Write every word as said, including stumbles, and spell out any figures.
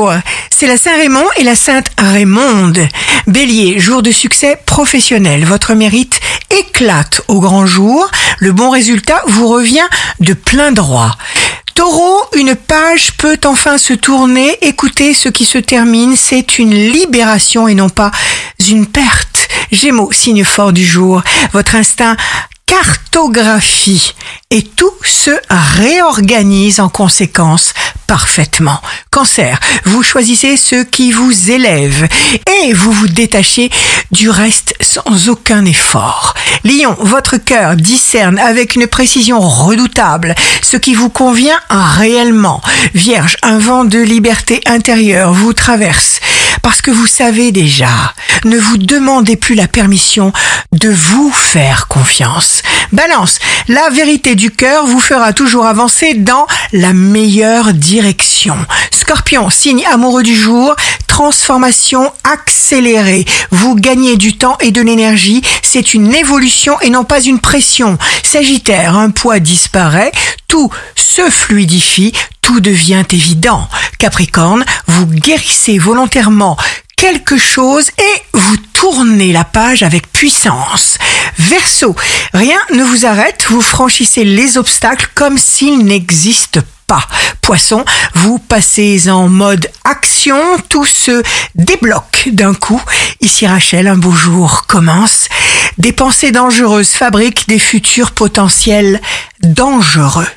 jour, c'est la Saint-Raymond et la Sainte Raymonde. Bélier, jour de succès professionnel. Votre mérite éclate au grand jour. Le bon résultat vous revient de plein droit. Taureau, une page peut enfin se tourner. Écoutez ce qui se termine. C'est une libération et non pas une perte. Gémeaux, signe fort du jour. Votre instinct cartographie et tout se réorganise en conséquence parfaitement. Cancer, vous choisissez ce qui vous élève et vous vous détachez du reste sans aucun effort. Lion, votre cœur discerne avec une précision redoutable ce qui vous convient réellement. Vierge, un vent de liberté intérieure vous traverse parce que vous savez déjà. Ne vous demandez plus la permission de vous faire confiance. Balance, la vérité du cœur vous fera toujours avancer dans la meilleure direction. Scorpion, signe amoureux du jour, transformation accélérée. Vous gagnez du temps et de l'énergie, c'est une évolution et non pas une pression. Sagittaire, un poids disparaît, tout se fluidifie, tout devient évident. Capricorne, vous guérissez volontairement quelque chose et vous tournez la page avec puissance. Verseau, rien ne vous arrête, vous franchissez les obstacles comme s'ils n'existent pas. Poisson, vous passez en mode action, tout se débloque d'un coup. Ici Rachel, un beau jour commence. Des pensées dangereuses fabriquent des futurs potentiels dangereux.